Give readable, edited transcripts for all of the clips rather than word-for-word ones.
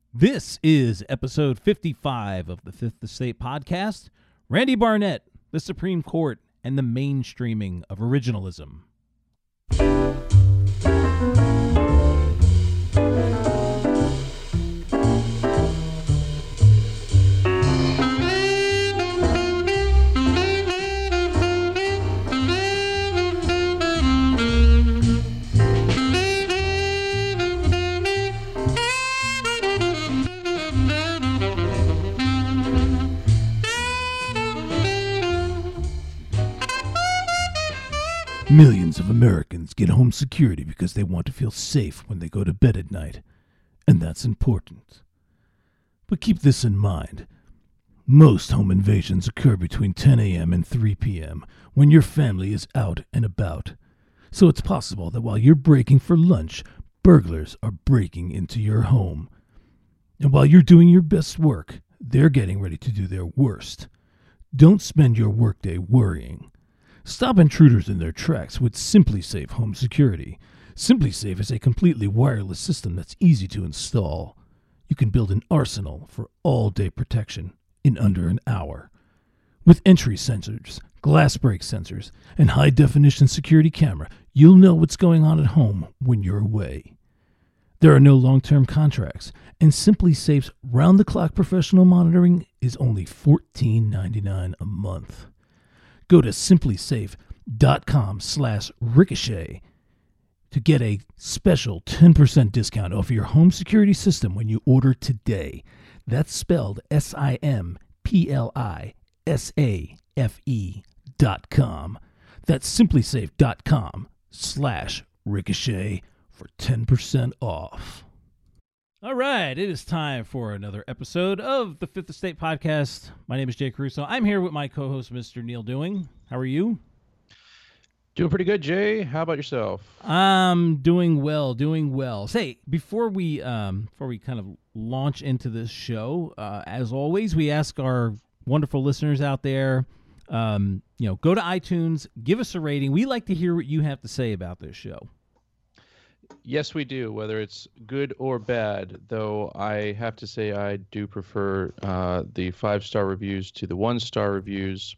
This is episode 55 of the Fifth Estate podcast. Randy Barnett, the Supreme Court, and the mainstreaming of originalism. Millions of Americans get home security because they want to feel safe when they go to bed at night, and that's important. But keep this in mind. Most home invasions occur between 10 a.m. and 3 p.m. when your family is out and about. So it's possible that while you're breaking for lunch, burglars are breaking into your home. And while you're doing your best work, they're getting ready to do their worst. Don't spend your workday worrying. Stop intruders in their tracks with SimpliSafe Home Security. SimpliSafe is a completely wireless system that's easy to install. You can build an arsenal for all-day protection in under an hour. With entry sensors, glass break sensors, and high-definition security camera, you'll know what's going on at home when you're away. There are no long-term contracts, and SimpliSafe's round-the-clock professional monitoring is only $14.99 a month. Go to simplisafe.com/ricochet to get a special 10% discount off your home security system when you order today. That's spelled SimpliSafe.com. That's simplisafe.com/ricochet for 10% off. All right, it is time for another episode of the Fifth Estate podcast. My name is Jay Caruso. I'm here with my co-host, Mr. Neil Dewing. How are you? Doing pretty good, Jay. How about yourself? I'm doing well. Say, before we kind of launch into this show, as always, we ask our wonderful listeners out there, go to iTunes, give us a rating. We like to hear what you have to say about this show. Yes, we do, whether it's good or bad, though I have to say I do prefer the 5-star reviews to the 1-star reviews.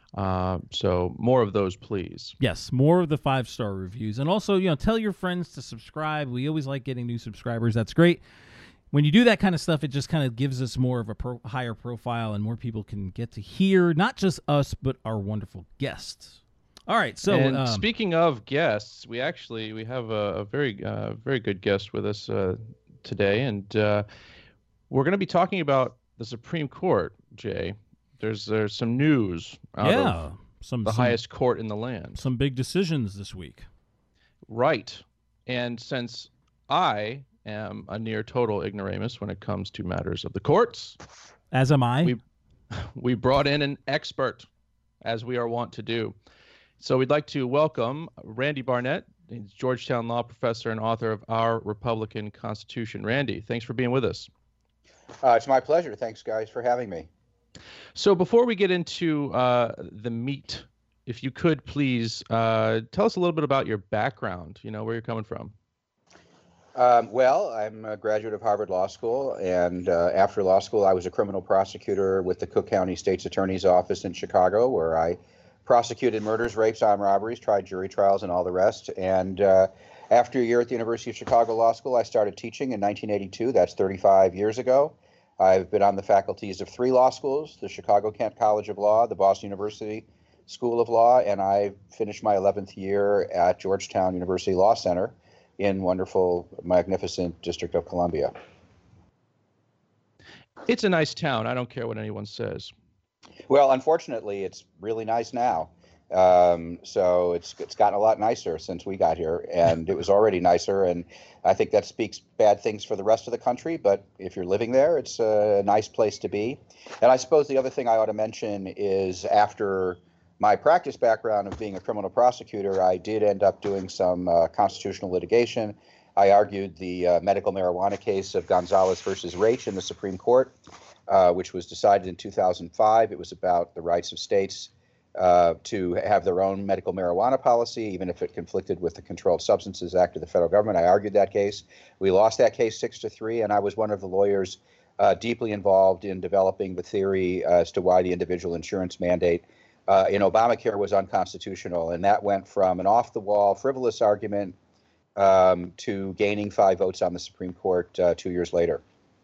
So more of those, please. Yes, more of the 5-star reviews. And also, tell your friends to subscribe. We always like getting new subscribers. That's great. When you do that kind of stuff, it just kind of gives us more of a higher profile and more people can get to hear not just us, but our wonderful guests. All right, so and speaking of guests, we have a very good guest with us today, and we're going to be talking about the Supreme Court. Jay, there's some news out of the highest court in the land. Some big decisions this week, right? And since I am a near total ignoramus when it comes to matters of the courts, as am I, we brought in an expert, as we are wont to do. So we'd like to welcome Randy Barnett. He's Georgetown law professor and author of Our Republican Constitution. Randy, thanks for being with us. It's my pleasure. Thanks, guys, for having me. So before we get into the meat, if you could please tell us a little bit about your background, where you're coming from. Well, I'm a graduate of Harvard Law School, and after law school, I was a criminal prosecutor with the Cook County State's Attorney's Office in Chicago, where I prosecuted murders, rapes, armed robberies, tried jury trials, and all the rest. And after a year at the University of Chicago Law School, I started teaching in 1982. That's 35 years ago. I've been on the faculties of 3 law schools, the Chicago-Kent College of Law, the Boston University School of Law, and I finished my 11th year at Georgetown University Law Center in wonderful, magnificent District of Columbia. It's a nice town. I don't care what anyone says. Well, unfortunately, it's really nice now. So it's gotten a lot nicer since we got here, and it was already nicer. And I think that speaks bad things for the rest of the country. But if you're living there, it's a nice place to be. And I suppose the other thing I ought to mention is after my practice background of being a criminal prosecutor, I did end up doing some constitutional litigation. I argued the medical marijuana case of Gonzalez versus Raich in the Supreme Court, which was decided in 2005. It was about the rights of states to have their own medical marijuana policy, even if it conflicted with the Controlled Substances Act of the federal government. I argued that case. We lost that case 6-3, and I was one of the lawyers deeply involved in developing the theory as to why the individual insurance mandate in Obamacare was unconstitutional. And that went from an off-the-wall, frivolous argument to gaining 5 votes on the Supreme Court 2 years later.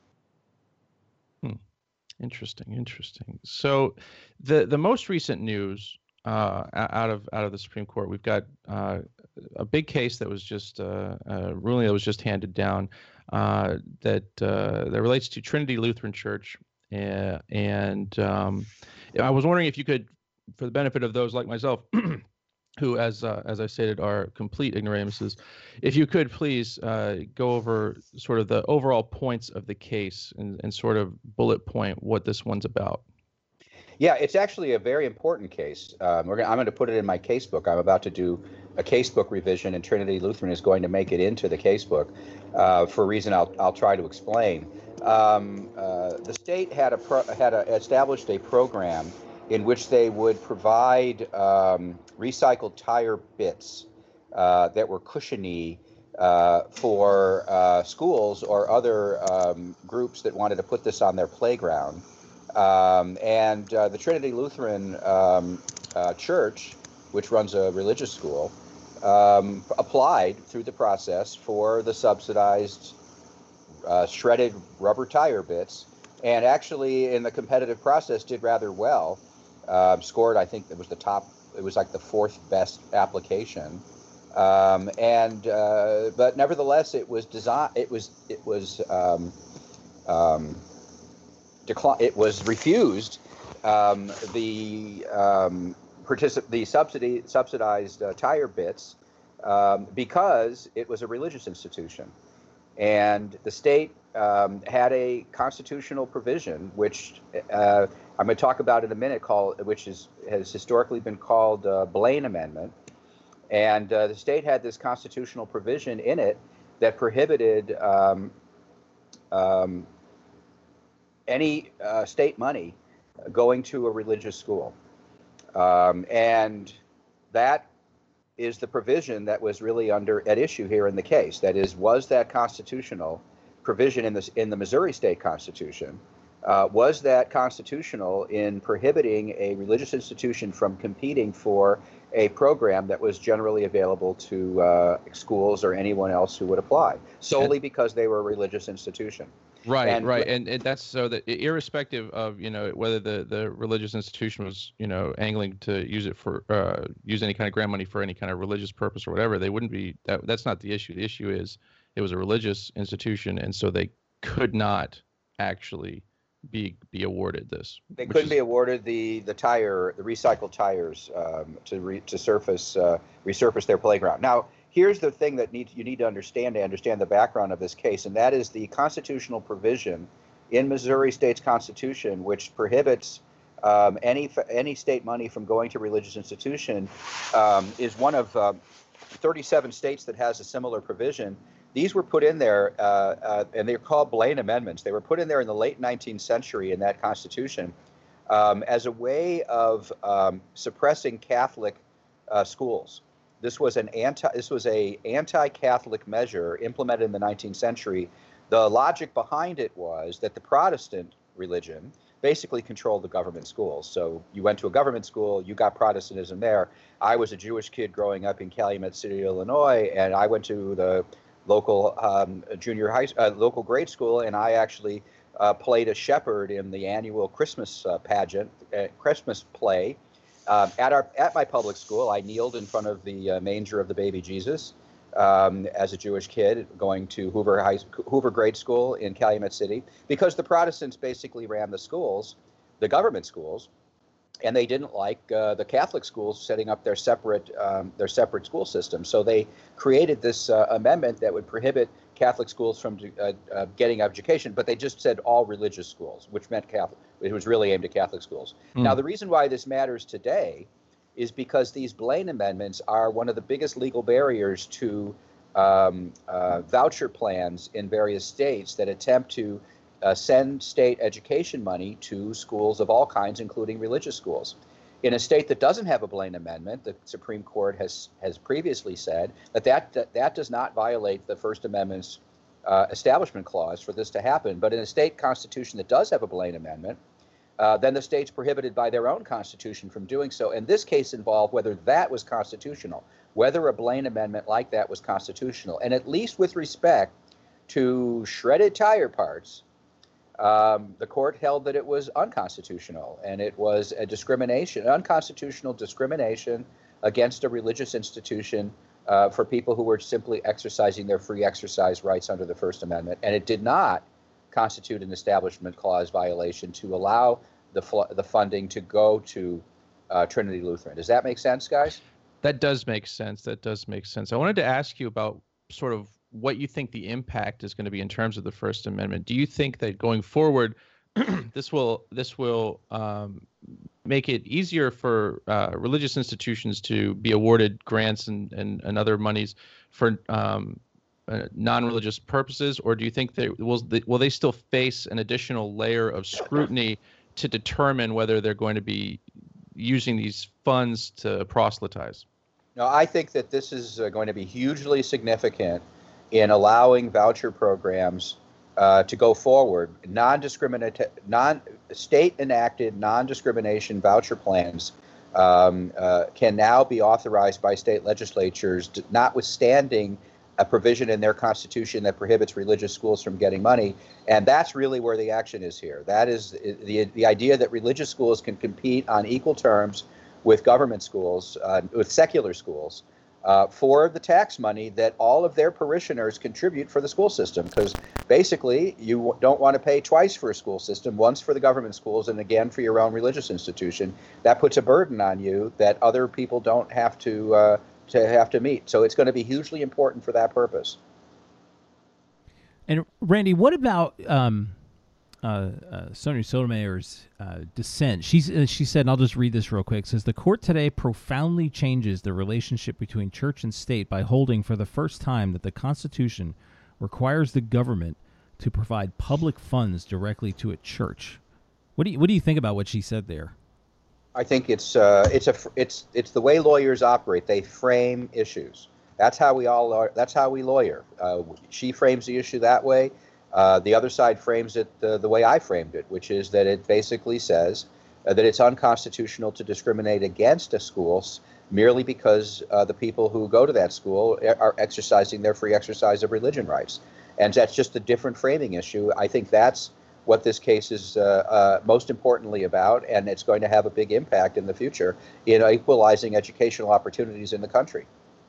Interesting. So, the most recent news out of the Supreme Court, we've got a big case that was just ruling that was just handed down that relates to Trinity Lutheran Church, and I was wondering if you could, for the benefit of those like myself, who, as I stated, are complete ignoramuses, if you could please go over sort of the overall points of the case and sort of bullet point what this one's about. Yeah, it's actually a very important case. I'm going to put it in my casebook. I'm about to do a casebook revision, and Trinity Lutheran is going to make it into the casebook for a reason I'll try to explain. The state had established a program in which they would provide recycled tire bits that were cushiony for schools or other groups that wanted to put this on their playground. And the Trinity Lutheran Church, which runs a religious school, applied through the process for the subsidized shredded rubber tire bits, and actually in the competitive process did rather well. Scored, I think it was like the 4th best application. But nevertheless, it was refused. The subsidized tire bits because it was a religious institution, and the state had a constitutional provision, which I'm going to talk about in a minute, which has historically been called Blaine Amendment. And the state had this constitutional provision in it that prohibited any state money going to a religious school. And that is the provision that was really at issue here in the case. That is, was that constitutional provision in the Missouri State Constitution, was that constitutional in prohibiting a religious institution from competing for a program that was generally available to schools or anyone else who would apply, solely because they were a religious institution? Right. And that's so that irrespective of, whether the religious institution was, angling to use it for use any kind of grant money for any kind of religious purpose or whatever, they wouldn't be that's not the issue. The issue is it was a religious institution, and so they could not actually be awarded this. They couldn't be awarded the recycled tires to resurface their playground. Now, here's the thing that you need to understand the background of this case, and that is the constitutional provision in Missouri State's Constitution, which prohibits any state money from going to religious institution, is one of 37 states that has a similar provision. These were put in there, and they're called Blaine Amendments. They were put in there in the late 19th century in that Constitution as a way of suppressing Catholic schools. This was a anti-Catholic measure implemented in the 19th century. The logic behind it was that the Protestant religion basically controlled the government schools. So you went to a government school, you got Protestantism there. I was a Jewish kid growing up in Calumet City, Illinois, and I went to the local local grade school, and I actually played a shepherd in the annual Christmas pageant, Christmas play. At my public school, I kneeled in front of the manger of the baby Jesus as a Jewish kid going to Hoover Grade School in Calumet City, because the Protestants basically ran the schools, the government schools, and they didn't like the Catholic schools setting up their separate school system. So they created this amendment that would prohibit Catholic schools from getting education, but they just said all religious schools, which meant Catholic. It was really aimed at Catholic schools. Now, the reason why this matters today is because these Blaine Amendments are one of the biggest legal barriers to voucher plans in various states that attempt to send state education money to schools of all kinds, including religious schools. In a state that doesn't have a Blaine Amendment, the Supreme Court has previously said that does not violate the First Amendment's Establishment Clause for this to happen. But in a state constitution that does have a Blaine Amendment, then the state's prohibited by their own constitution from doing so. And this case involved whether that was constitutional, whether a Blaine Amendment like that was constitutional. And at least with respect to shredded tire parts, the court held that it was unconstitutional, and it was a unconstitutional discrimination against a religious institution for people who were simply exercising their free exercise rights under the First Amendment. And it did not constitute an Establishment Clause violation to allow the funding to go to Trinity Lutheran. Does that make sense, guys? That does make sense. That does make sense. I wanted to ask you about sort of what you think the impact is going to be in terms of the First Amendment. Do you think that going forward, this will make it easier for religious institutions to be awarded grants and other monies for non-religious purposes, or do you think will they still face an additional layer of scrutiny to determine whether they're going to be using these funds to proselytize? No, I think that this is going to be hugely significant in allowing voucher programs to go forward. State-enacted non-discrimination voucher plans can now be authorized by state legislatures, notwithstanding a provision in their constitution that prohibits religious schools from getting money. And that's really where the action is here. That is the idea that religious schools can compete on equal terms with government schools, with secular schools, for the tax money that all of their parishioners contribute for the school system. Because basically, you don't want to pay twice for a school system, once for the government schools and again for your own religious institution. That puts a burden on you that other people don't have to meet. So it's going to be hugely important for that purpose. And Randy, what about Sonia Sotomayor's dissent? She said, and I'll just read this real quick, says, the court today profoundly changes the relationship between church and state by holding for the first time that the Constitution requires the government to provide public funds directly to a church. What do you think about what she said there? I think it's the way lawyers operate. They frame issues. That's how we lawyer. She frames the issue that way. The other side frames it the way I framed it, which is that it basically says that it's unconstitutional to discriminate against a school merely because the people who go to that school are exercising their free exercise of religion rights. And that's just a different framing issue. I think that's what this case is most importantly about, and it's going to have a big impact in the future in equalizing educational opportunities in the country.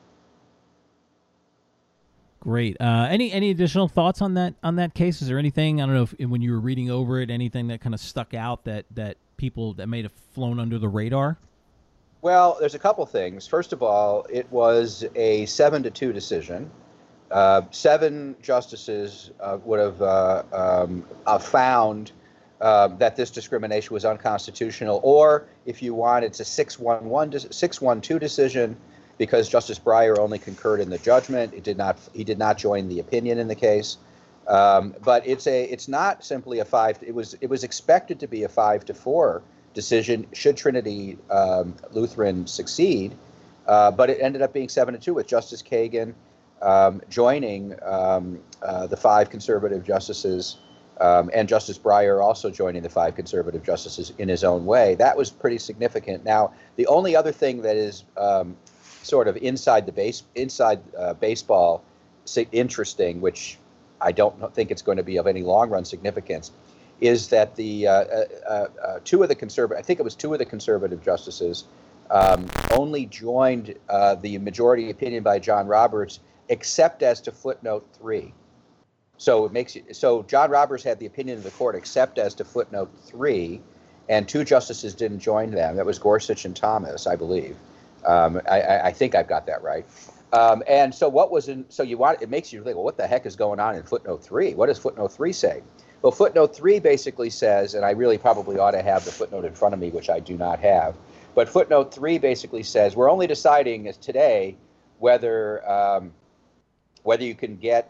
Great. Any additional thoughts on that case? Is there anything, I don't know, if when you were reading over it, anything that kind of stuck out that people that may have flown under the radar? Well, there's a couple things. First of all, it was a 7-2 decision. 7 justices would have found that this discrimination was unconstitutional, or if you want, it's a 6-1-2 decision, because Justice Breyer only concurred in the judgment. He did not join the opinion in the case. But it's not simply a 5. It was expected to be a 5-4 decision should Trinity Lutheran succeed, but it ended up being 7-2 with Justice Kagan joining the 5 conservative justices, and Justice Breyer also joining the 5 conservative justices in his own way. That was pretty significant. Now, the only other thing that is sort of inside baseball interesting, which I don't think it's going to be of any long-run significance, is that the 2 of the conservative justices only joined the majority opinion by John Roberts, except as to footnote 3. So John Roberts had the opinion of the court except as to footnote 3, and 2 justices didn't join them. That was Gorsuch and Thomas, I believe. I think I've got that right. And so it makes you think, well, what the heck is going on in footnote 3? What does footnote 3 say? Well, footnote 3 basically says, and I really probably ought to have the footnote in front of me, which I do not have, but footnote 3 basically says we're only deciding today whether you can get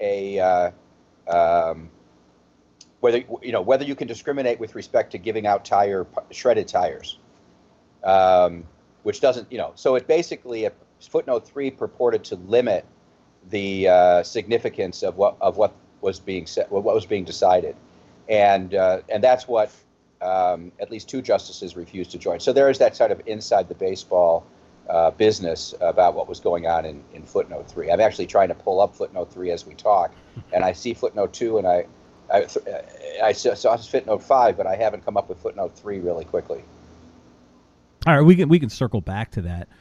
whether you can discriminate with respect to giving out shredded tires. which doesn't, so it basically, footnote 3 purported to limit the significance of what was being said, what was being decided, and that's what at least 2 justices refused to join. So there is that sort of inside the baseball business about what was going on in footnote 3. I'm actually trying to pull up footnote 3 as we talk, and I see footnote 2, and I saw footnote 5, but I haven't come up with footnote 3 really quickly. All right, we can circle back to that.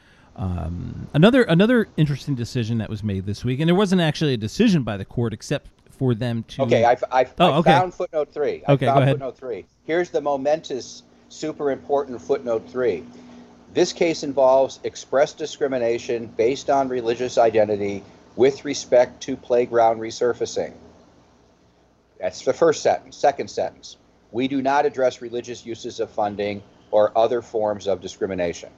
Another interesting decision that was made this week, and there wasn't actually a decision by the court except for them to. Okay, I found footnote 3. Okay, go ahead. Footnote 3. Here's the momentous, super important footnote 3. This case involves express discrimination based on religious identity with respect to playground resurfacing. That's the first sentence. Second sentence. We do not address religious uses of funding or other forms of discrimination.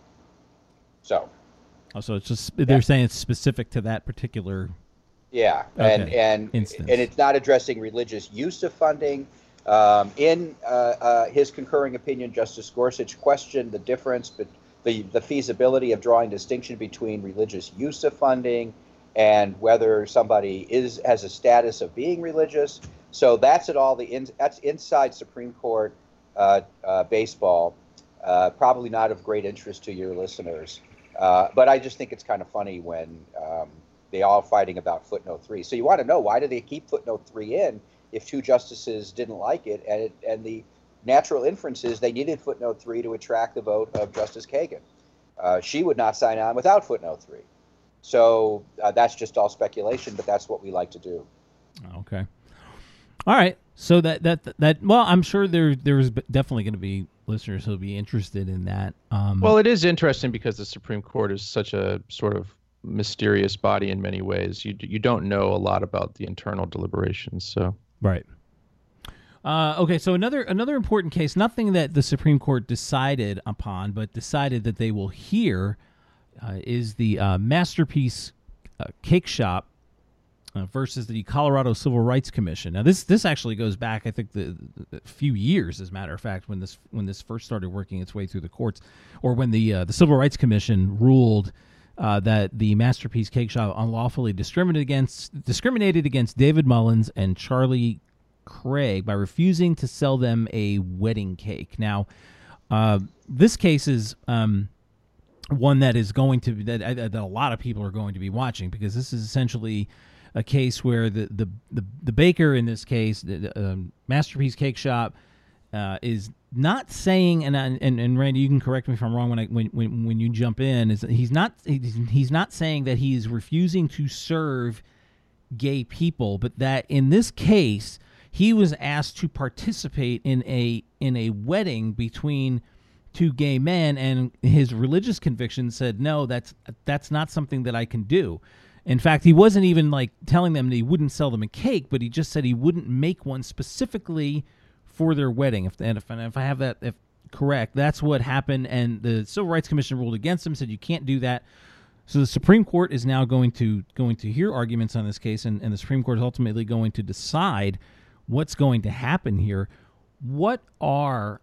So it's just they're saying it's specific to that particular. Yeah, okay. and it's not addressing religious use of funding. In his concurring opinion, Justice Gorsuch questioned the difference, but the feasibility of drawing distinction between religious use of funding and whether somebody has a status of being religious. So that's that's inside Supreme Court baseball. Probably not of great interest to your listeners, but I just think it's kind of funny when they all fighting about footnote 3. So you want to know, why do they keep footnote 3 in if 2 justices didn't like it? And the natural inference is they needed footnote 3 to attract the vote of Justice Kagan. She would not sign on without footnote 3. So that's just all speculation, but that's what we like to do. Okay. All right. So that well, I'm sure there's definitely going to be listeners who'll be interested in that. Well, it is interesting because the Supreme Court is such a sort of mysterious body in many ways. You don't know a lot about the internal deliberations. So right. Okay, so another important case, nothing that the Supreme Court decided upon, but decided that they will hear, is the Masterpiece Cake Shop versus the Colorado Civil Rights Commission. Now, this actually goes back, I think, the few years, as a matter of fact, when this first started working its way through the courts, or when the Civil Rights Commission ruled that the Masterpiece Cake Shop unlawfully discriminated against David Mullins and Charlie Craig by refusing to sell them a wedding cake. Now, this case is one that is going to that a lot of people are going to be watching, because this is essentially a case where the baker in this case, the Masterpiece Cake Shop, is not saying, and Randy, you can correct me if I'm wrong when you jump in, is that he's not saying that he is refusing to serve gay people, but that in this case he was asked to participate in a wedding between 2 gay men, and his religious conviction said, no, that's not something that I can do. In fact, he wasn't even like telling them that he wouldn't sell them a cake, but he just said he wouldn't make one specifically for their wedding. If I have that correct, that's what happened, and the Civil Rights Commission ruled against him, said you can't do that. So the Supreme Court is now going to hear arguments on this case, and the Supreme Court is ultimately going to decide what's going to happen here. What are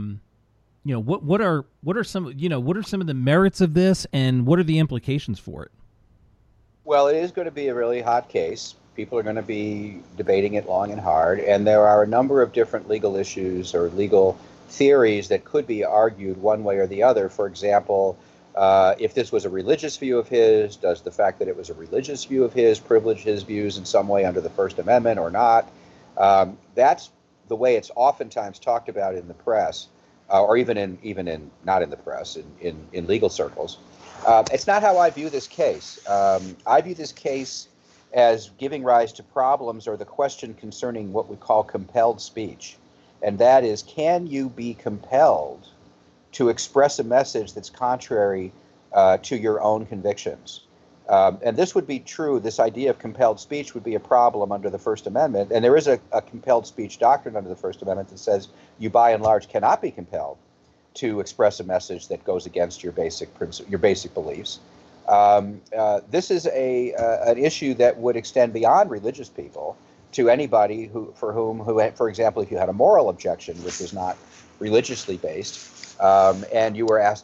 what are some of the merits of this, and what are the implications for it? Well, it is going to be a really hot case. People are going to be debating it long and hard, and there are a number of different legal issues or legal theories that could be argued one way or the other. For example, if this was a religious view of his, does the fact that it was a religious view of his privilege his views in some way under the First Amendment or not? That's the way it's oftentimes talked about in the press, or even in not in the press, in legal circles. It's not how I view this case. I view this case as giving rise to problems, or the question concerning what we call compelled speech. And that is, can you be compelled to express a message that's contrary to your own convictions? And this would be true. This idea of compelled speech would be a problem under the First Amendment. And there is a compelled speech doctrine under the First Amendment that says you, by and large, cannot be compelled to express a message that goes against your basic beliefs. This is an issue that would extend beyond religious people to anybody for example, if you had a moral objection which was not religiously based, and you were asked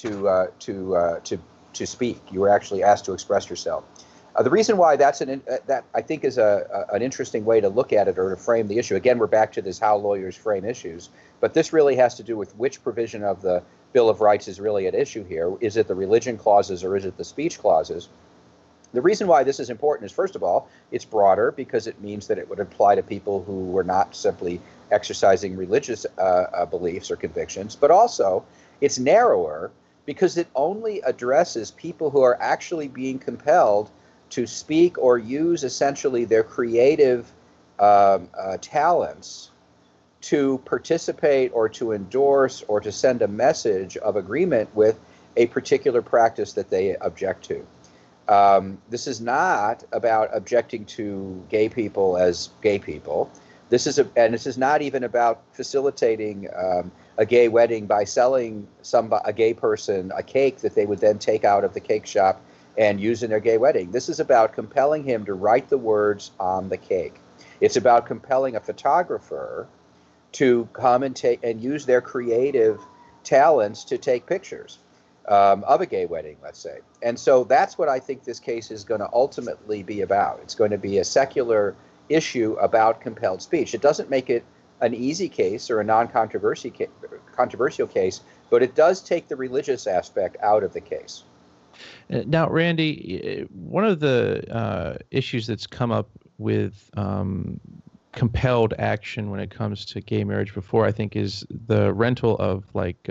to speak. You were actually asked to express yourself. The reason why that I think is an interesting way to look at it or to frame the issue. Again, we're back to this how lawyers frame issues, but this really has to do with which provision of the Bill of Rights is really at issue here. Is it the religion clauses or is it the speech clauses? The reason why this is important is, first of all, it's broader because it means that it would apply to people who were not simply exercising religious beliefs or convictions, but also it's narrower because it only addresses people who are actually being compelled to speak or use essentially their creative talents to participate or to endorse or to send a message of agreement with a particular practice that they object to. This is not about objecting to gay people as gay people. This is not even about facilitating a gay wedding by selling a gay person a cake that they would then take out of the cake shop and use in their gay wedding. This is about compelling him to write the words on the cake. It's about compelling a photographer to come and use their creative talents to take pictures of a gay wedding, let's say. And so that's what I think this case is going to ultimately be about. It's going to be a secular issue about compelled speech. It doesn't make it an easy case or a non-controversial case, but it does take the religious aspect out of the case. Now, Randy, one of the issues that's come up with compelled action when it comes to gay marriage before, I think, is the rental of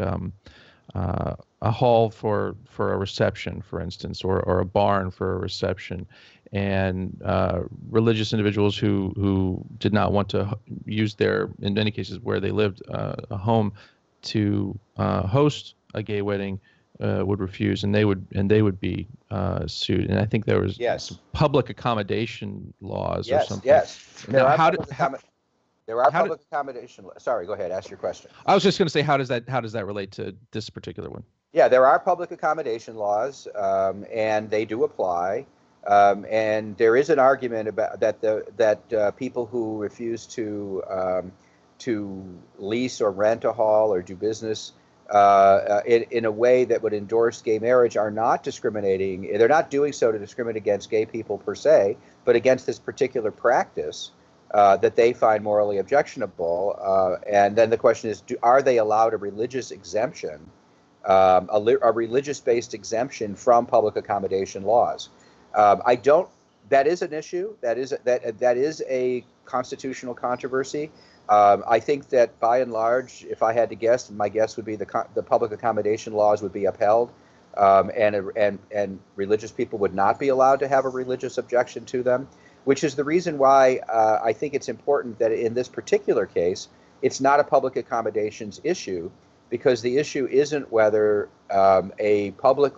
a hall for a reception, for instance, or a barn for a reception, and religious individuals who did not want to use in many cases where they lived, a home to host a gay wedding. Would refuse, and they would be sued. And I think there was some public accommodation laws or something. Yes, there are public accommodation laws. Sorry, go ahead. Ask your question. I was just going to say, how does that relate to this particular one? Yeah, there are public accommodation laws, and they do apply. And there is an argument about that people who refuse to lease or rent a hall or do business in a way that would endorse gay marriage are not discriminating. They're not doing so to discriminate against gay people per se, but against this particular practice that they find morally objectionable. And then the question is, are they allowed a religious exemption, a religious-based exemption from public accommodation laws? That is an issue. That is a constitutional controversy. I think that by and large, if I had to guess, my guess would be the public accommodation laws would be upheld, and religious people would not be allowed to have a religious objection to them, which is the reason why I think it's important that in this particular case, it's not a public accommodations issue, because the issue isn't whether a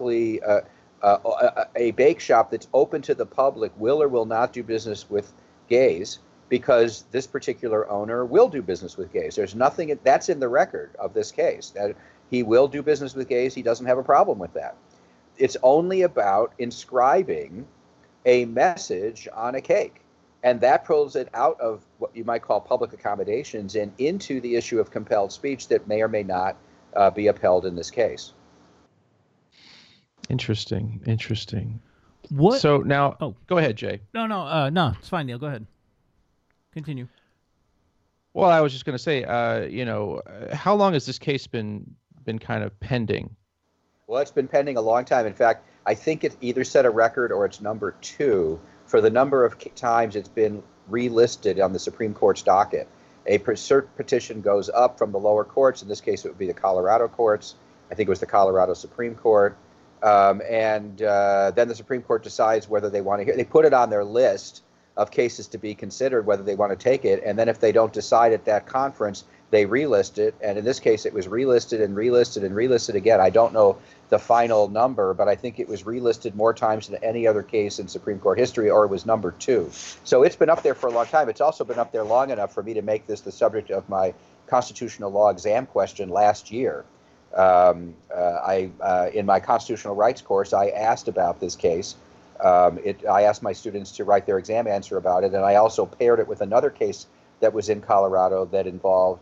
bake shop that's open to the public will or will not do business with gays, because this particular owner will do business with gays. There's nothing that's in the record of this case, that he will do business with gays. He doesn't have a problem with that. It's only about inscribing a message on a cake. And that pulls it out of what you might call public accommodations and into the issue of compelled speech that may or may not be upheld in this case. Interesting. What? So now, go ahead, Jay. No, it's fine, Neil. Go ahead. Continue. Well, I was just going to say, how long has this case been kind of pending? Well, it's been pending a long time. In fact, I think it either set a record or it's number 2 for the number of times it's been relisted on the Supreme Court's docket. A cert petition goes up from the lower courts. In this case, it would be the Colorado courts. I think it was the Colorado Supreme Court. And then the Supreme Court decides whether they want to hear. They put it on their list of cases to be considered, whether they want to take it. And then if they don't decide at that conference, they relist it. And in this case, it was relisted and relisted and relisted again. I don't know the final number, but I think it was relisted more times than any other case in Supreme Court history, or it was number 2. So it's been up there for a long time. It's also been up there long enough for me to make this the subject of my constitutional law exam question last year. In my constitutional rights course, I asked about this case. I asked my students to write their exam answer about it, and I also paired it with another case that was in Colorado that involved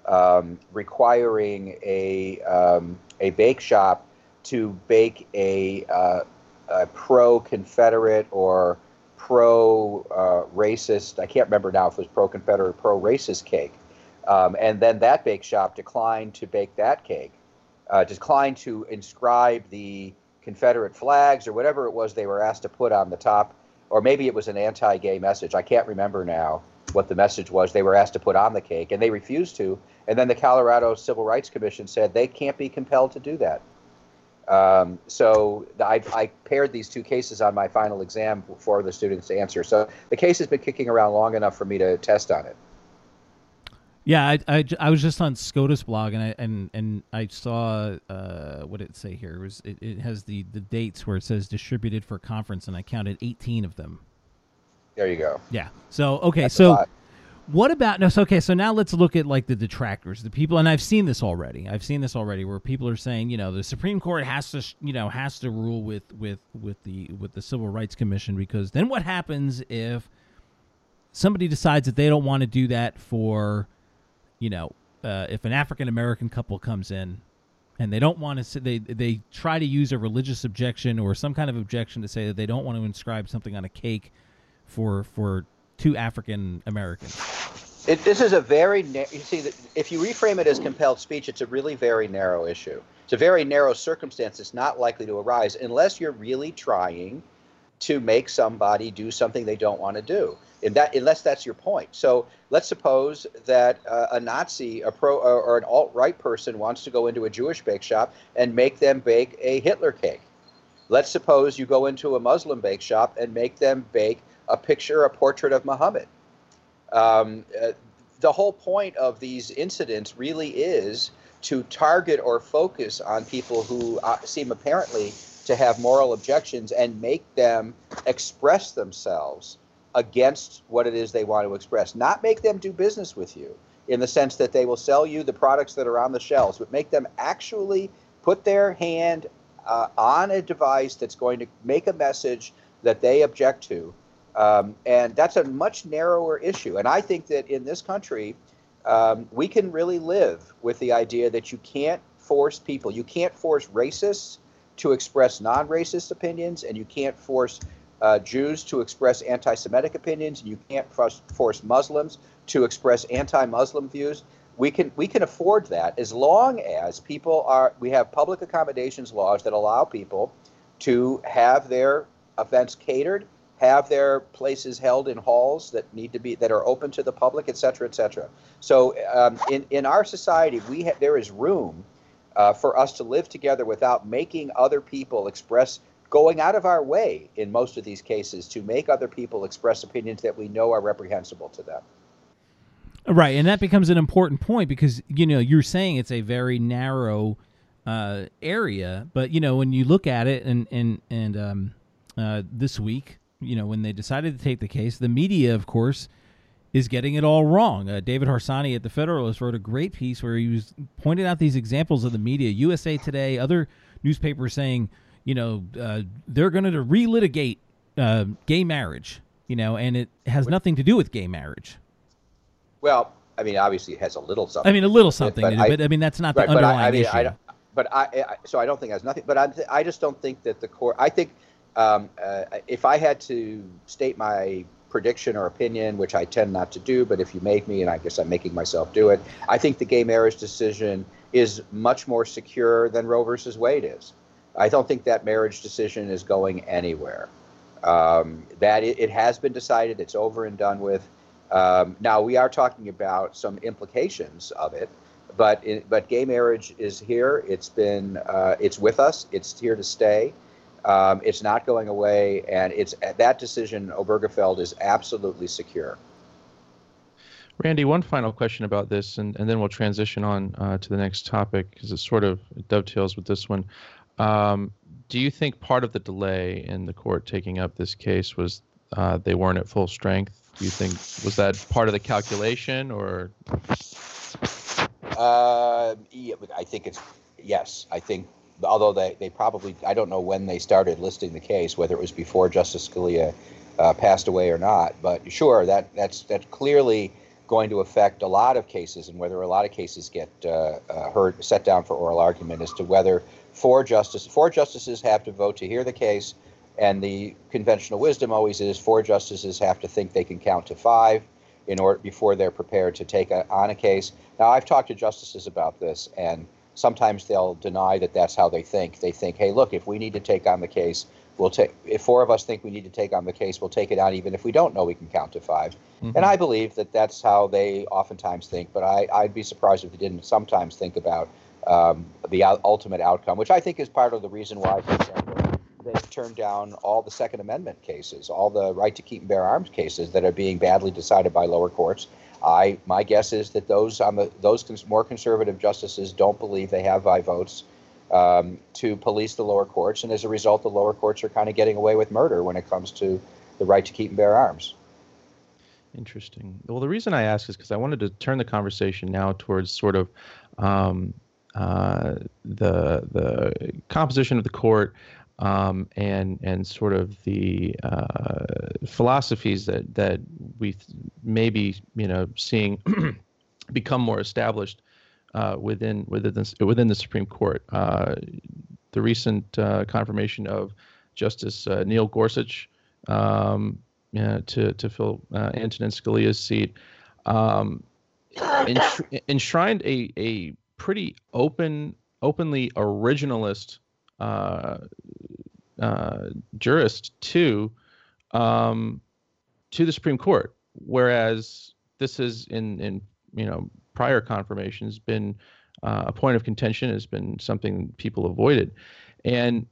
requiring a bake shop to bake a pro-Confederate or pro-racist, I can't remember now if it was pro-Confederate or pro-racist cake. And then that bake shop declined to bake that cake, declined to inscribe the Confederate flags or whatever it was they were asked to put on the top, or maybe it was an anti-gay message. I can't remember now what the message was they were asked to put on the cake, and they refused to. And then the Colorado Civil Rights Commission said they can't be compelled to do that. So I paired these two cases on my final exam for the students to answer. So the case has been kicking around long enough for me to test on it. Yeah, I was just on SCOTUS blog and I saw what did it say here? It has the dates where it says distributed for conference, and I counted 18 of them. There you go. Yeah. So okay, That's so what about no? So okay, so now let's look at like the detractors, the people, and I've seen this already, where people are saying, the Supreme Court has to rule with the Civil Rights Commission, because then what happens if somebody decides that they don't want to do that for, if an African American couple comes in and they don't want to, they try to use a religious objection or some kind of objection to say that they don't want to inscribe something on a cake for two African Americans. This is a very you see, if you reframe it as compelled speech, it's a really very narrow issue. It's a very narrow circumstance that's not likely to arise unless you're really trying to make somebody do something they don't want to do. Unless that's your point. So let's suppose that a Nazi, a pro or an alt-right person wants to go into a Jewish bake shop and make them bake a Hitler cake. Let's suppose you go into a Muslim bake shop and make them bake a portrait of Muhammad. The whole point of these incidents really is to target or focus on people who seem apparently to have moral objections and make them express themselves against what it is they want to express. Not make them do business with you in the sense that they will sell you the products that are on the shelves, but make them actually put their hand on a device that's going to make a message that they object to. And that's a much narrower issue. And I think that in this country, we can really live with the idea that you can't force people. You can't force racists to express non-racist opinions, and you can't force Jews to express anti-Semitic opinions, and you can't force Muslims to express anti-Muslim views. We can afford that as long as we have public accommodations laws that allow people to have their events catered, have their places held in halls that are open to the public, et cetera, et cetera. So in our society, there is room for us to live together without making other people going out of our way in most of these cases to make other people express opinions that we know are reprehensible to them. Right, and that becomes an important point because, you're saying it's a very narrow area, but, when you look at it and this week, when they decided to take the case, the media, of course, is getting it all wrong. David Harsanyi at The Federalist wrote a great piece where he was pointing out these examples of the media, USA Today, other newspapers saying, they're going to relitigate gay marriage, and it has nothing to do with gay marriage. Well, I mean, obviously it has a little something. I mean, a little something, but that's not the underlying issue. So I don't think it has nothing. But I just don't think that the court. I think if I had to state my prediction or opinion, which I tend not to do, but if you make me, and I guess I'm making myself do it, I think the gay marriage decision is much more secure than Roe versus Wade is. I don't think that marriage decision is going anywhere. That it has been decided, it's over and done with. Now we are talking about some implications of it, but gay marriage is here. It's with us. It's here to stay. It's not going away, and that decision, Obergefell, is absolutely secure. Randy, one final question about this, and then we'll transition on to the next topic because it dovetails with this one. Do you think part of the delay in the court taking up this case was they weren't at full strength? Do you think was that part of the calculation, or? Yeah, I think yes. I think, although they probably, I don't know when they started listing the case, whether it was before Justice Scalia passed away or not. But sure, that's clearly going to affect a lot of cases and whether a lot of cases get set down for oral argument as to whether four justices have to vote to hear the case, and the conventional wisdom always is four justices have to think they can count to five in order before they're prepared to take on a case. Now, I've talked to justices about this, and sometimes they'll deny that that's how they think. They think, hey, look, if we need to take on the case, if four of us think we need to take on the case, we'll take it on even if we don't know we can count to five. Mm-hmm. And I believe that that's how they oftentimes think, but I'd be surprised if they didn't sometimes think about the ultimate outcome, which I think is part of the reason why, for example, they've turned down all the Second Amendment cases, all the right to keep and bear arms cases that are being badly decided by lower courts. My guess is that those more conservative justices don't believe they have votes to police the lower courts, and as a result, the lower courts are kind of getting away with murder when it comes to the right to keep and bear arms. Interesting. Well, the reason I ask is because I wanted to turn the conversation now towards sort of the composition of the court and sort of the philosophies that we may be seeing become more established within the Supreme Court. The recent confirmation of Justice Neil Gorsuch to fill Antonin Scalia's seat enshrined a pretty openly originalist jurist to the Supreme Court, whereas this is in prior confirmations been a point of contention, has been something people avoided, and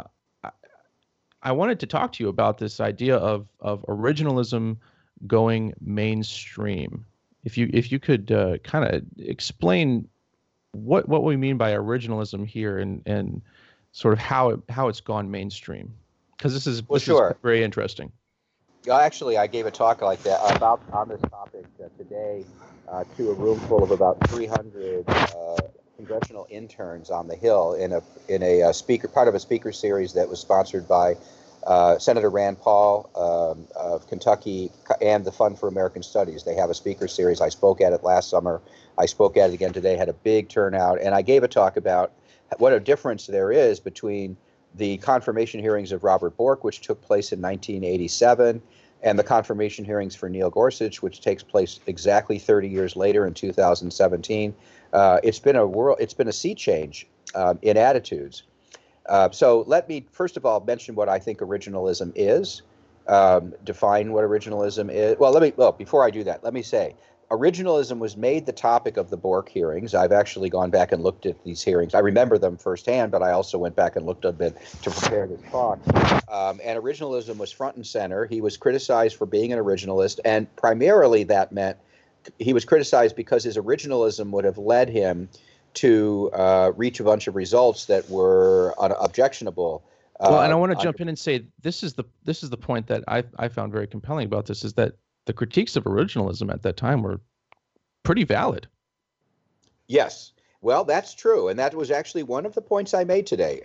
I wanted to talk to you about this idea of originalism going mainstream. If you could kind of explain what we mean by originalism here and sort of how it's gone mainstream, because this is very interesting. Actually, I gave a talk like that on this topic today to a room full of about 300 congressional interns on the Hill in a part of a speaker series that was sponsored by Senator Rand Paul of Kentucky and the Fund for American Studies. They have a speaker series. I spoke at it last summer. I spoke at it again today, had a big turnout, and I gave a talk about what a difference there is between the confirmation hearings of Robert Bork, which took place in 1987, and the confirmation hearings for Neil Gorsuch, which takes place exactly 30 years later in 2017. It's been a sea change in attitudes. So let me first of all mention what I think originalism is. Define what originalism is. Well, before I do that, let me say originalism was made the topic of the Bork hearings. I've actually gone back and looked at these hearings. I remember them firsthand, but I also went back and looked a bit to prepare this talk. And originalism was front and center. He was criticized for being an originalist, and primarily that meant he was criticized because his originalism would have led him to reach a bunch of results that were objectionable. Well, and I want to jump in and say this is the point that I found very compelling about this, is that the critiques of originalism at that time were pretty valid. Yes. Well, that's true. And that was actually one of the points I made today.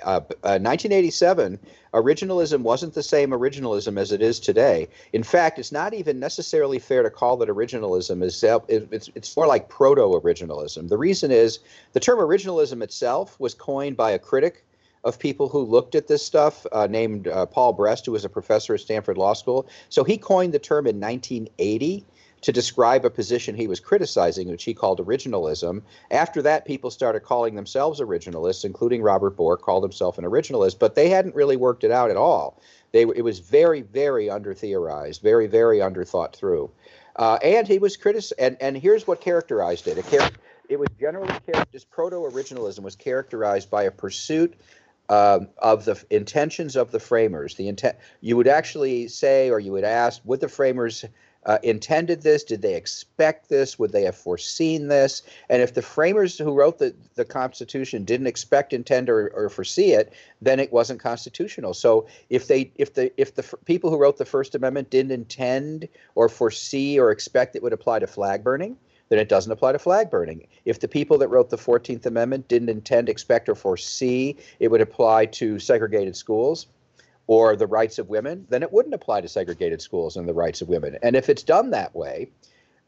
1987, originalism wasn't the same originalism as it is today. In fact, it's not even necessarily fair to call it originalism. It's more like proto-originalism. The reason is the term originalism itself was coined by a critic of people who looked at this stuff named Paul Brest, who was a professor at Stanford Law School. So he coined the term in 1980 to describe a position he was criticizing, which he called originalism. After that, people started calling themselves originalists, including Robert Bork called himself an originalist, but they hadn't really worked it out at all. It was very, very under-theorized, very, very under-thought through. And he was and here's what characterized it. It was generally this proto-originalism was characterized by a pursuit of the intentions of the framers. You would actually say, or you would ask, would the framers intended this? Did they expect this? Would they have foreseen this? And if the framers who wrote the Constitution didn't expect, intend, or foresee it, then it wasn't constitutional. So if the people who wrote the First Amendment didn't intend or foresee or expect it would apply to flag burning, then it doesn't apply to flag burning. If the people that wrote the 14th Amendment didn't intend, expect, or foresee it would apply to segregated schools or the rights of women, then it wouldn't apply to segregated schools and the rights of women. And if it's done that way,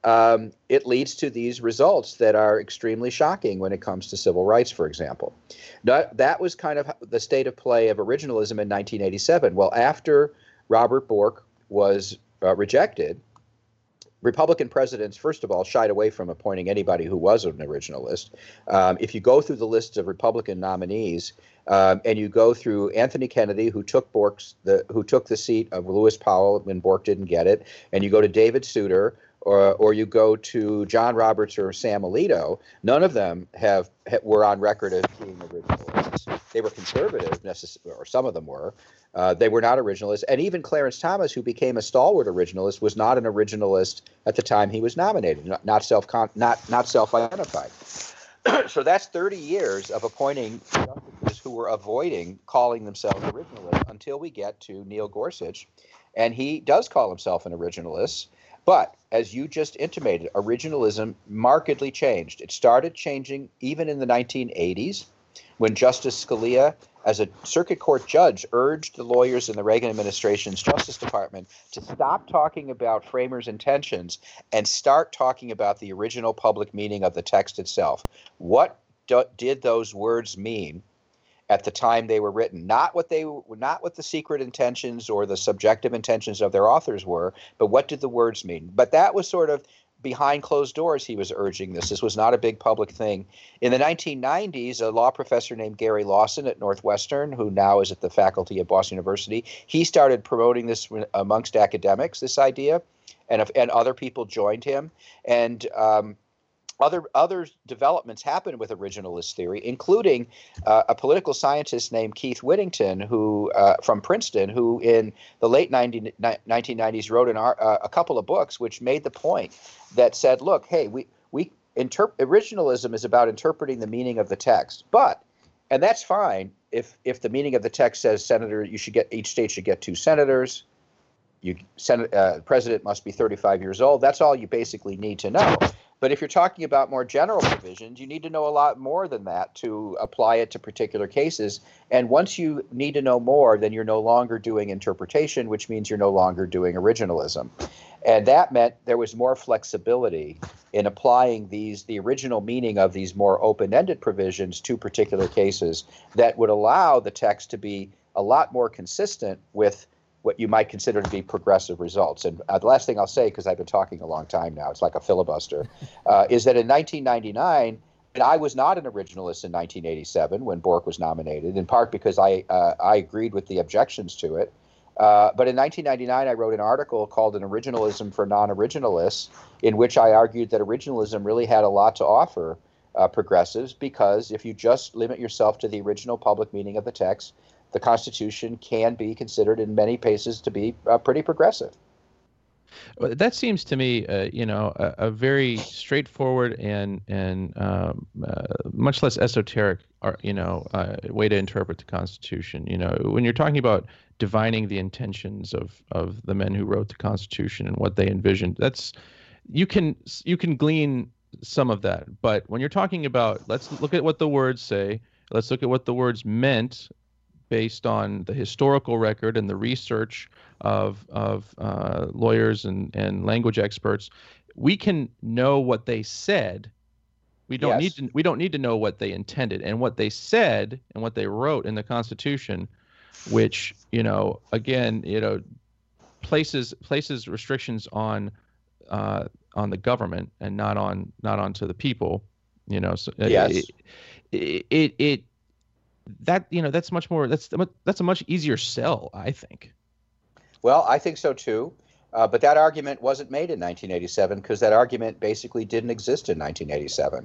it leads to these results that are extremely shocking when it comes to civil rights, for example. That was kind of the state of play of originalism in 1987. Well, after Robert Bork was rejected, Republican presidents, first of all, shied away from appointing anybody who was an originalist. If you go through the list of Republican nominees, and you go through Anthony Kennedy, who took the seat of Lewis Powell when Bork didn't get it, and you go to David Souter, or you go to John Roberts or Sam Alito, none of them were on record as being originalists. They were conservative, or some of them were. They were not originalists. And even Clarence Thomas, who became a stalwart originalist, was not an originalist at the time he was nominated, not self-identified. So that's 30 years of appointing justices who were avoiding calling themselves originalists until we get to Neil Gorsuch. And he does call himself an originalist. But as you just intimated, originalism markedly changed. It started changing even in the 1980s when Justice Scalia, as a circuit court judge, urged the lawyers in the Reagan administration's Justice Department to stop talking about framers' intentions and start talking about the original public meaning of the text itself. What did those words mean at the time they were written? Not what the secret intentions or the subjective intentions of their authors were, but what did the words mean? But that was sort of behind closed doors. He was urging this. This was not a big public thing. In the 1990s, a law professor named Gary Lawson at Northwestern, who now is at the faculty at Boston University, he started promoting this amongst academics, this idea, and other people joined him. And other developments happened with originalist theory, including a political scientist named Keith Whittington, who from Princeton, who in the late 1990s wrote a couple of books which made the point that said, look, hey, originalism is about interpreting the meaning of the text, and that's fine if the meaning of the text says each state should get 2 senators. President must be 35 years old. That's all you basically need to know. But if you're talking about more general provisions, you need to know a lot more than that to apply it to particular cases. And once you need to know more, then you're no longer doing interpretation, which means you're no longer doing originalism. And that meant there was more flexibility in applying the original meaning of these more open-ended provisions to particular cases that would allow the text to be a lot more consistent with what you might consider to be progressive results. And the last thing I'll say, because I've been talking a long time now, it's like a filibuster, is that in 1999, and I was not an originalist in 1987 when Bork was nominated, in part because I agreed with the objections to it. But in 1999, I wrote an article called An Originalism for Non-Originalists, in which I argued that originalism really had a lot to offer progressives, because if you just limit yourself to the original public meaning of the text, the Constitution can be considered in many cases to be pretty progressive. Well, that seems to me, a very straightforward and much less esoteric, way to interpret the Constitution. When you're talking about divining the intentions of the men who wrote the Constitution and what they envisioned, you can glean some of that. But when you're talking about, let's look at what the words say, let's look at what the words meant, based on the historical record and the research of lawyers and language experts, we can know what they said. We don't need to know what they intended. And what they said and what they wrote in the Constitution, which places restrictions on the government and not onto the people. So yes. That's a much easier sell, I think. Well, I think so too. But that argument wasn't made in 1987 because that argument basically didn't exist in 1987.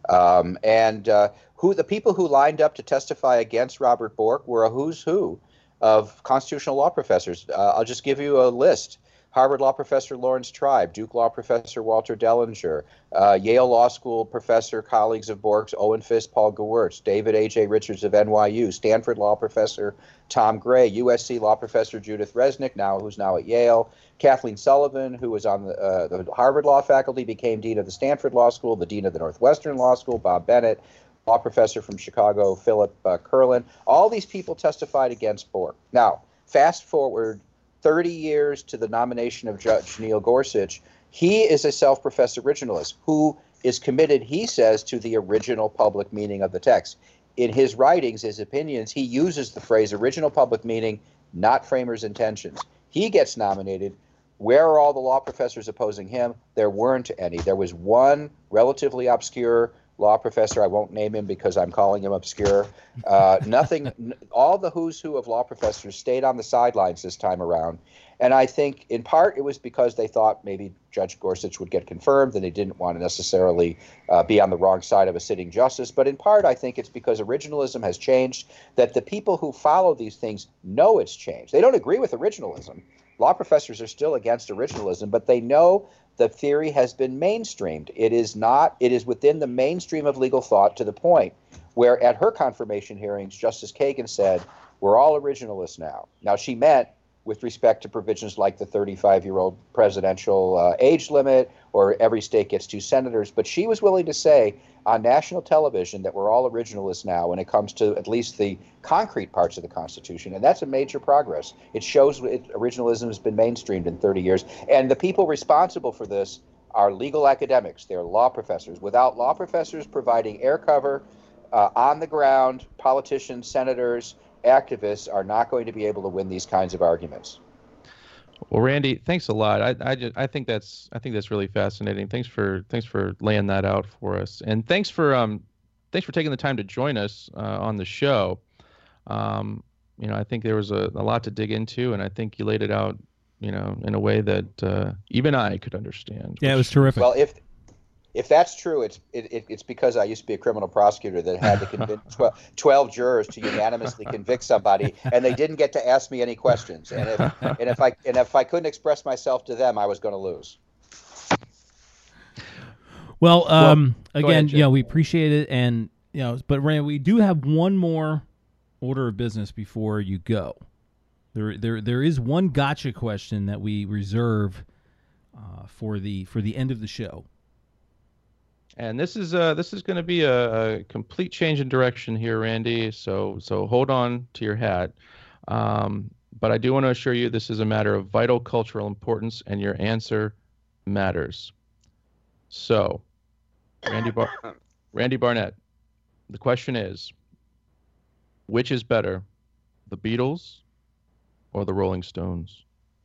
The people who lined up to testify against Robert Bork were a who's who of constitutional law professors. I'll just give you a list. Harvard Law Professor Lawrence Tribe, Duke Law Professor Walter Dellinger, Yale Law School Professor, colleagues of Bork's, Owen Fisk, Paul Gewirtz, David A.J. Richards of NYU, Stanford Law Professor Tom Gray, USC Law Professor Judith Resnick, who's now at Yale, Kathleen Sullivan, who was on the Harvard Law faculty, became Dean of the Stanford Law School, the Dean of the Northwestern Law School, Bob Bennett, Law Professor from Chicago, Philip Curlin. All these people testified against Bork. Now, fast forward 30 years to the nomination of Judge Neil Gorsuch, He is a self-professed originalist who is committed, he says, to the original public meaning of the text. In his writings, his opinions, he uses the phrase original public meaning, not framers' intentions. He gets nominated. Where are all the law professors opposing him? There weren't any. There was one relatively obscure law professor. I won't name him because I'm calling him obscure. All the who's who of law professors stayed on the sidelines this time around. And I think in part it was because they thought maybe Judge Gorsuch would get confirmed and they didn't want to necessarily be on the wrong side of a sitting justice. But in part, I think it's because originalism has changed, that the people who follow these things know it's changed. They don't agree with originalism. Law professors are still against originalism, but they know the theory has been mainstreamed. It is within the mainstream of legal thought, to the point where at her confirmation hearings, Justice Kagan said, we're all originalists now. Now, she meant with respect to provisions like the 35-year-old presidential age limit, or every state gets 2 senators, but she was willing to say on national television that we're all originalists now when it comes to at least the concrete parts of the Constitution, and that's a major progress. It shows originalism has been mainstreamed in 30 years, and the people responsible for this are legal academics. They're law professors. Without law professors providing air cover on the ground, politicians, senators, activists are not going to be able to win these kinds of arguments. Well, Randy, thanks a lot. I think that's really fascinating. Thanks for laying that out for us, and thanks for taking the time to join us on the show. I think there was a lot to dig into, and I think you laid it out, in a way that even I could understand. Yeah, it was terrific. Well, if that's true, it's because I used to be a criminal prosecutor that had to convince 12 jurors to unanimously convict somebody, and they didn't get to ask me any questions. And if I couldn't express myself to them, I was going to lose. Well, again, ahead, we appreciate it, and but Randy, we do have one more order of business before you go. There is one gotcha question that we reserve for the end of the show. And this is going to be a complete change in direction here, Randy. So hold on to your hat. But I do want to assure you this is a matter of vital cultural importance, and your answer matters. So, Randy Barnett, the question is, which is better, the Beatles or the Rolling Stones?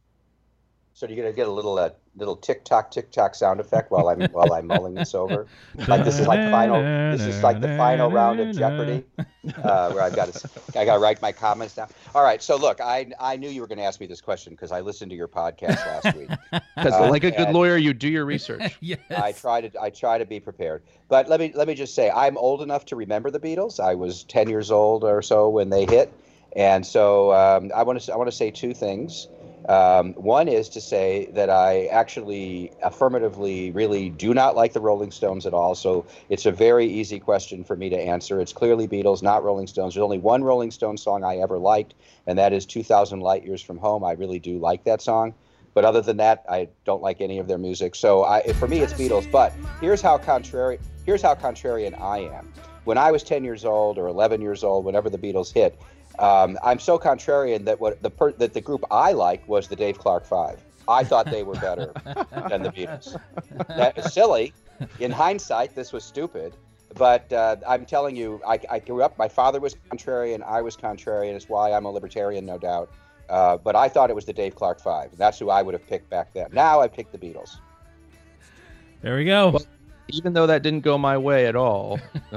So you're going to get a little tick tock sound effect while I'm mulling this over. Like this is like the final round of Jeopardy, where I got to write my comments down. All right. So look, I knew you were going to ask me this question because I listened to your podcast last week. Because like a good lawyer, you do your research. Yes. I try to be prepared. But let me just say, I'm old enough to remember the Beatles. I was 10 years old or so when they hit, and so I want to say 2 things. One is to say that I actually affirmatively really do not like the Rolling Stones at all. So it's a very easy question for me to answer. It's clearly Beatles, not Rolling Stones. There's only one Rolling Stones song I ever liked, and that is 2,000 Light Years from Home. I really do like that song. But other than that, I don't like any of their music. So for me, it's Beatles. But here's how contrarian I am. When I was 10 years old or 11 years old, whenever the Beatles hit, I'm so contrarian that that the group I liked was the Dave Clark Five. I thought they were better than the Beatles. That is silly. In hindsight, this was stupid. But I'm telling you, I grew up, my father was contrarian, I was contrarian. It's why I'm a libertarian, no doubt. But I thought it was the Dave Clark Five. That's who I would have picked back then. Now I picked the Beatles. There we go. Well, even though that didn't go my way at all,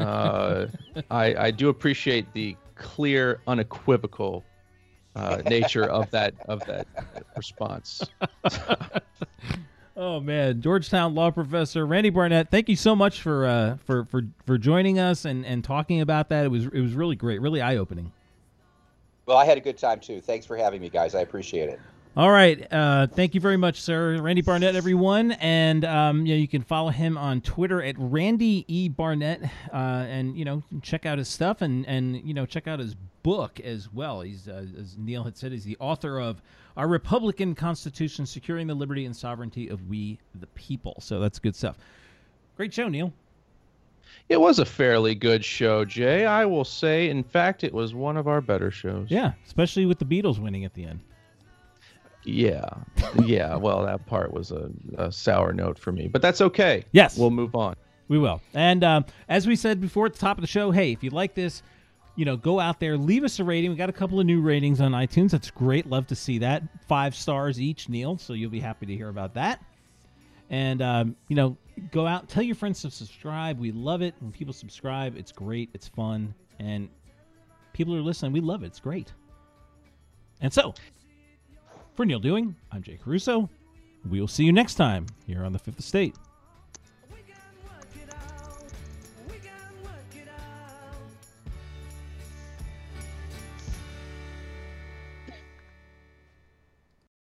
I do appreciate the clear, unequivocal nature of that response. Oh man, Georgetown law professor Randy Barnett, thank you so much for joining us and talking about that. It was really great, really eye opening. Well, I had a good time too. Thanks for having me, guys. I appreciate it. All right. Thank you very much, sir. Randy Barnett, everyone. And you can follow him on Twitter at Randy E. Barnett. And check out his stuff and check out his book as well. He's, as Neil had said, he's the author of Our Republican Constitution, Securing the Liberty and Sovereignty of We the People. So that's good stuff. Great show, Neil. It was a fairly good show, Jay. I will say, in fact, it was one of our better shows. Yeah, especially with the Beatles winning at the end. Yeah. Yeah. Well, that part was a sour note for me, but that's okay. Yes. We'll move on. We will. And as we said before at the top of the show, hey, if you like this, go out there, leave us a rating. We got a couple of new ratings on iTunes. That's great. Love to see that. 5 stars each, Neil. So you'll be happy to hear about that. And, go out, tell your friends to subscribe. We love it when people subscribe. It's great. It's fun. And people are listening. We love it. It's great. And so, for Neil Dewing, I'm Jay Caruso. We will see you next time here on The Fifth Estate.